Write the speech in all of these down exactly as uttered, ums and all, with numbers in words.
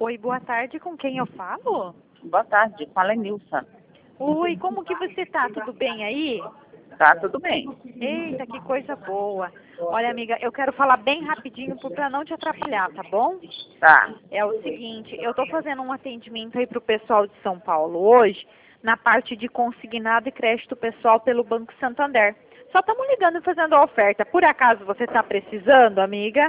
Oi, boa tarde. Com quem eu falo? Boa tarde, fala é Nilson. Oi, como que você tá? Tudo bem aí? Tá tudo bem. Eita, que coisa boa. Olha, amiga, eu quero falar bem rapidinho para não te atrapalhar, tá bom? Tá. É o seguinte, eu tô fazendo um atendimento aí pro pessoal de São Paulo hoje, na parte de consignado e crédito pessoal pelo Banco Santander. Só estamos ligando e fazendo a oferta. Por acaso você tá precisando, amiga?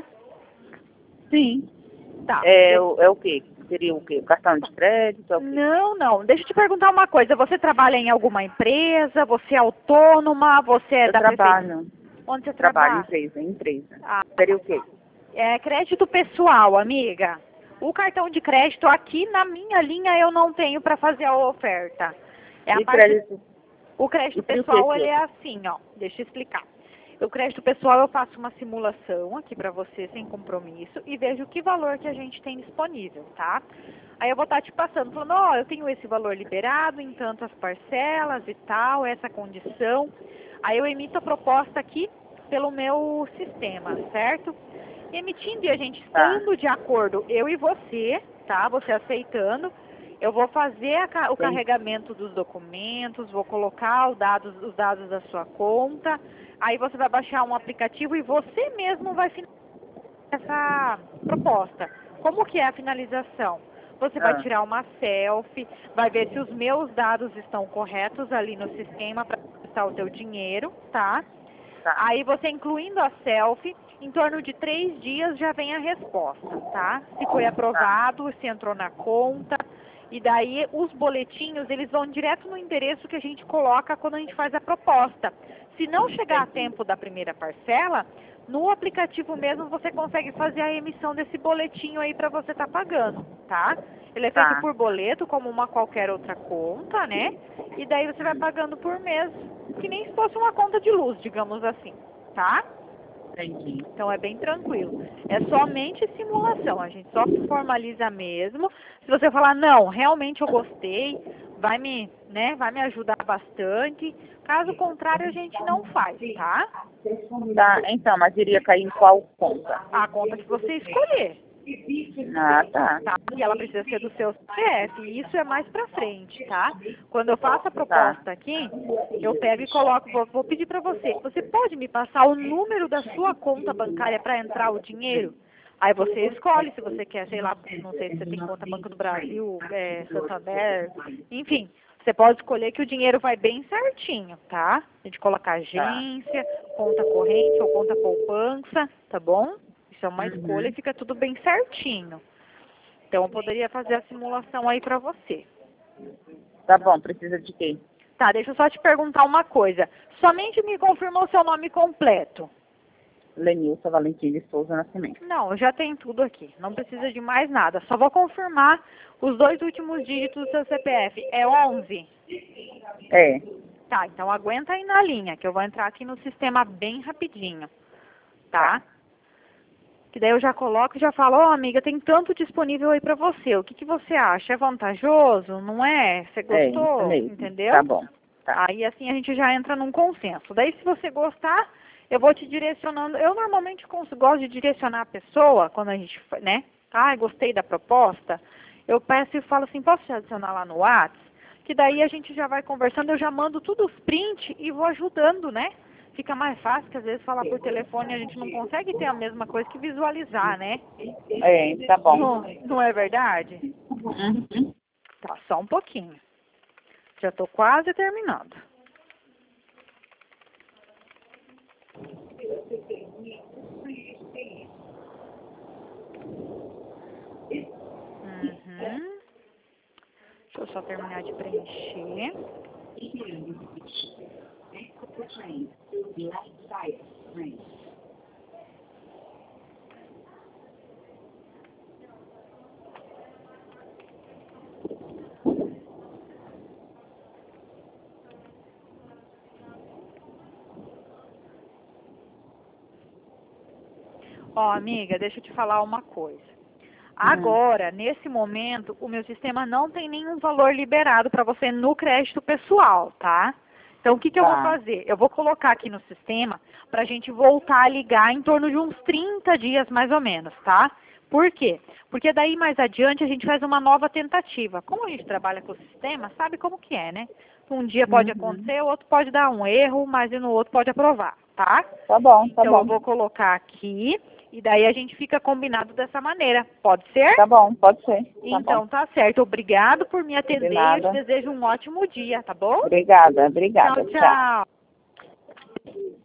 Sim. Tá. É, o- é o quê? Seria o quê? O cartão de crédito? É o quê? Não, não. Deixa eu te perguntar uma coisa. Você trabalha em alguma empresa? Você é autônoma? Você é Eu da prefeitura? trabalho. Onde você Trabalho em trabalha? empresa, em empresa. Ah, Seria o quê? é crédito pessoal, amiga. O cartão de crédito aqui na minha linha eu não tenho para fazer a oferta. É a E parte. crédito? O crédito E para o pessoal quê? ele é assim, ó. Deixa eu explicar. O crédito pessoal eu faço uma simulação aqui para você sem compromisso e vejo que valor que a gente tem disponível, tá? Aí eu vou estar te passando, falando, ó, eu tenho esse valor liberado em tantas parcelas e tal, essa condição. Aí eu emito a proposta aqui pelo meu sistema, certo? Emitindo e a gente Tá. estando de acordo, eu e você, tá? Você aceitando, eu vou fazer a ca- o Sim. carregamento dos documentos, vou colocar os dados, os dados da sua conta, aí você vai baixar um aplicativo e você mesmo vai finalizar essa proposta. Como que é a finalização? Você vai Ah, tirar uma selfie, vai ver se os meus dados estão corretos ali no sistema para prestar o teu dinheiro, tá? tá. Aí você incluindo a selfie, em torno de três dias já vem a resposta, tá? Se foi aprovado, se entrou na conta. E daí os boletinhos, eles vão direto no endereço que a gente coloca quando a gente faz a proposta. Se não chegar a tempo da primeira parcela, no aplicativo mesmo você consegue fazer a emissão desse boletinho aí para você estar pagando, tá? Ele é feito Tá. por boleto, como uma qualquer outra conta, né? E daí você vai pagando por mês, que nem se fosse uma conta de luz, digamos assim, tá? Entendi. Então é bem tranquilo. É somente simulação, a gente só formaliza mesmo. Se você falar, não, realmente eu gostei, vai me, né, vai me ajudar bastante. Caso contrário, a gente não faz, tá? Tá, então, mas iria cair em qual conta? A conta que você escolher, Ah, tá. tá? E ela precisa ser do seu C P F, e isso é mais pra frente, tá? Quando eu faço a Tá. proposta aqui, eu pego e coloco, vou, vou pedir pra você, você pode me passar o número da sua conta bancária para entrar o dinheiro? Aí você escolhe se você quer, sei lá, não sei se você tem conta Banco do Brasil, é, Santander, enfim. Você pode escolher que o dinheiro vai bem certinho, tá? A gente coloca agência, conta corrente ou conta poupança, tá bom? Isso é uma Uhum. escolha e fica tudo bem certinho. Então eu poderia fazer a simulação aí pra você. Tá bom, precisa de quê? Tá, deixa eu só te perguntar uma coisa. Somente me confirma o seu nome completo. Lenilson Valentim de Souza Nascimento. Não, eu já tenho tudo aqui. Não precisa de mais nada. Só vou confirmar os dois últimos dígitos do seu C P F. É onze? É. Tá, então aguenta aí na linha, que eu vou entrar aqui no sistema bem rapidinho. Tá? Que daí eu já coloco e já falo, ó, amiga, tem tanto disponível aí pra você. O que que você acha? É vantajoso? Não é? Você É, gostou? isso mesmo. Entendeu? Tá bom. Tá. Aí assim a gente já entra num consenso. Daí se você gostar, eu vou te direcionando. Eu normalmente cons- gosto de direcionar a pessoa quando a gente, fa- né? Ah, gostei da proposta. Eu peço e falo assim, posso te adicionar lá no WhatsApp? Que daí a gente já vai conversando, eu já mando tudo os print e vou ajudando, né? Fica mais fácil, que às vezes falar por telefone a gente não consegue ter a mesma coisa que visualizar, né? É, tá bom. Não, não é verdade? Uhum. Tá, só um pouquinho. Já tô quase terminando. Uhum. Deixa eu só terminar de preencher. Ó, amiga, deixa eu te falar uma coisa. Agora, nesse momento, o meu sistema não tem nenhum valor liberado para você no crédito pessoal, tá? Então, o que que eu vou Tá. fazer? Eu vou colocar aqui no sistema para a gente voltar a ligar em torno de uns trinta dias, mais ou menos, tá? Por quê? Porque daí mais adiante a gente faz uma nova tentativa. Como a gente trabalha com o sistema, sabe como que é, né? Um dia pode Uhum. acontecer, o outro pode dar um erro, mas no outro pode aprovar, tá? Tá bom, tá Então bom. eu vou colocar aqui e daí a gente fica combinado dessa maneira. Pode ser? Tá bom, pode ser. Tá Então bom. tá certo. Obrigado por me atender. De Eu nada. te desejo um ótimo dia, tá bom? Obrigada, obrigada. Tchau, tchau.